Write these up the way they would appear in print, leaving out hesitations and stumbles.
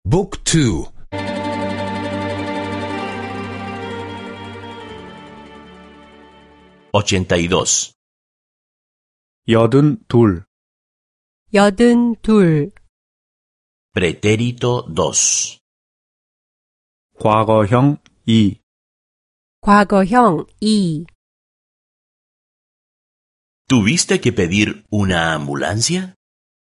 บุ๊กทู 82. 82. 82. Pretérito 2. 과거형 2. 과거형 2. ¿Tuviste que pedir una ambulancia?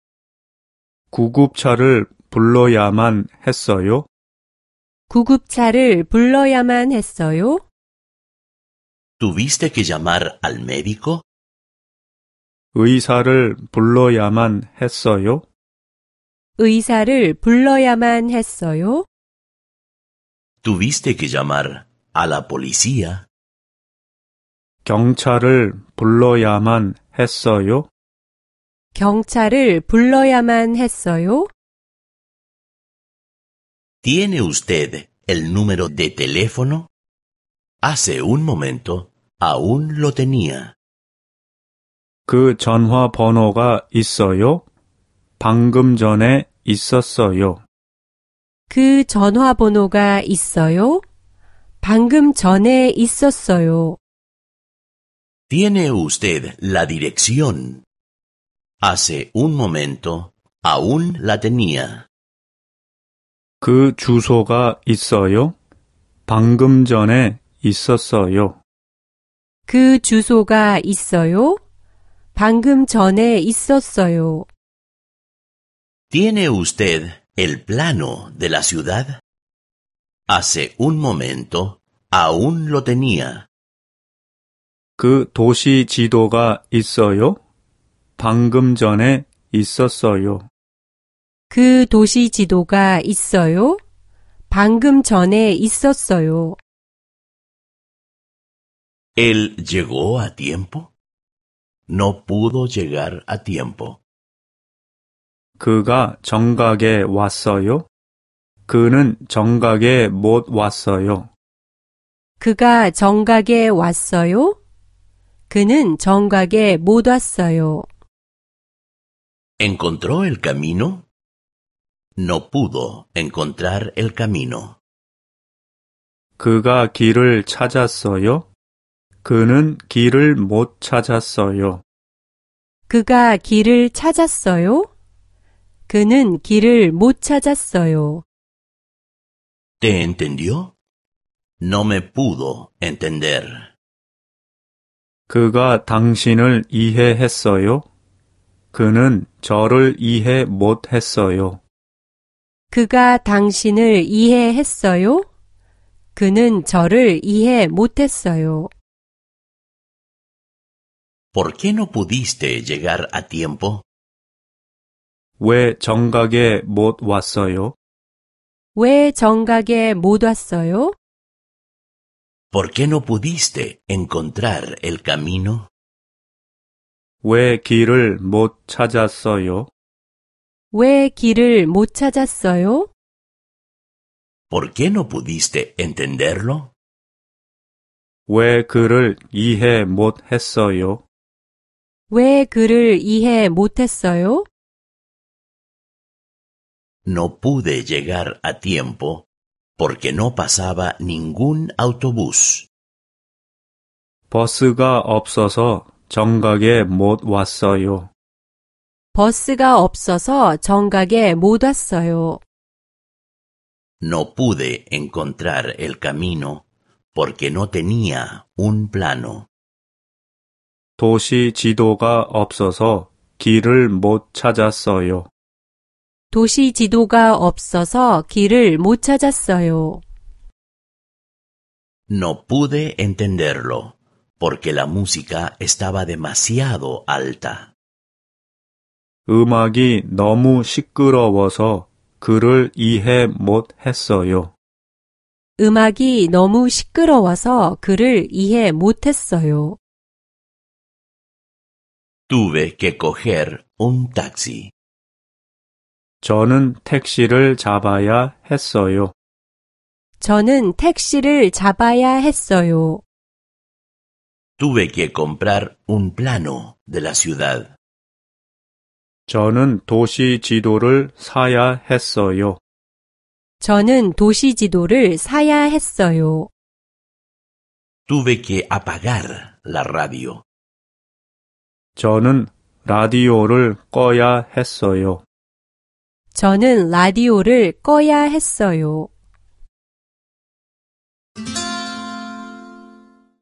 구급차를 불러야만 했어요? 구급차를 불러야만 했어요? ¿Tuviste que llamar al médico? 의사를 불러야만 했어요? 의사를 불러야만 했어요? ¿Tuviste que llamar a la policía? 경찰을 불러야만 했어요? 경찰을 불러야만 했어요? ¿Tiene usted el número de teléfono? Hace un momento aún lo tenía. 그 전화번호가 있어요? 방금 전에 있었어요. 그 전화번호가 있어요? 방금 전에 있었어요. ¿Tiene usted la dirección? Hace un momento aún la tenía. 그 주소가 있어요? 방금 전에 있었어요. 그 주소가 있어요? 방금 전에 있었어요. ¿Tiene usted el plano de la ciudad? Hace un momento aún lo tenía. 그 도시 지도가 있어요? 방금 전에 있었어요. 그 도시 지도가 있어요? 방금 전에 있었어요. ¿Él llegó a tiempo? No pudo llegar a tiempo. 그가 정각에 왔어요? 그는 정각에 못 왔어요. 그가 정각에 왔어요? 그는 정각에 못 왔어요. ¿Encontró el camino? No pudo encontrar el camino. 그가 길을 찾았어요? 그는 길을 못 찾았어요. 그가 길을 찾았어요? 그는 길을 못 찾았어요. ¿Te entendió? No me pudo entender. 그가 당신을 이해했어요? 그는 저를 이해 못했어요. 그가 당신을 이해했어요? 그는 저를 이해 못했어요. ¿Por qué no pudiste llegar a tiempo? 왜 정각에 못 왔어요? 왜 정각에 못 왔어요? ¿Por qué no pudiste encontrar el camino? 왜 길을 못 찾았어요? 왜 길을 못 찾았어요? ¿Por qué no pudiste entenderlo? 왜 그를 이해 못했어요? 왜 그를 이해 못했어요? No pude llegar a tiempo porque no pasaba ningún autobús. 버스가 없어서 정각에 못 왔어요. 버스가 없어서 정각에 못 왔어요. No pude encontrar el camino porque no tenía un plano. 도시 지도가 없어서 길을 못 찾았어요. 도시 지도가 없어서 길을 못 찾았어요. No pude entenderlo porque la música estaba demasiado alta. 음악이 너무 시끄러워서 그를 이해 못했어요. 음악이 너무 시끄러워서 그를 이해 못했어요. Tuve que coger un taxi. 저는 택시를 잡아야 했어요. 저는 택시를 잡아야 했어요. Tuve que comprar un plano de la ciudad. 저는 도시 지도를 사야 했어요. 저는 도시 지도를 사야 했어요. Tuve que apagar la radio. 저는 라디오를 꺼야 했어요. 저는 라디오를 꺼야 했어요.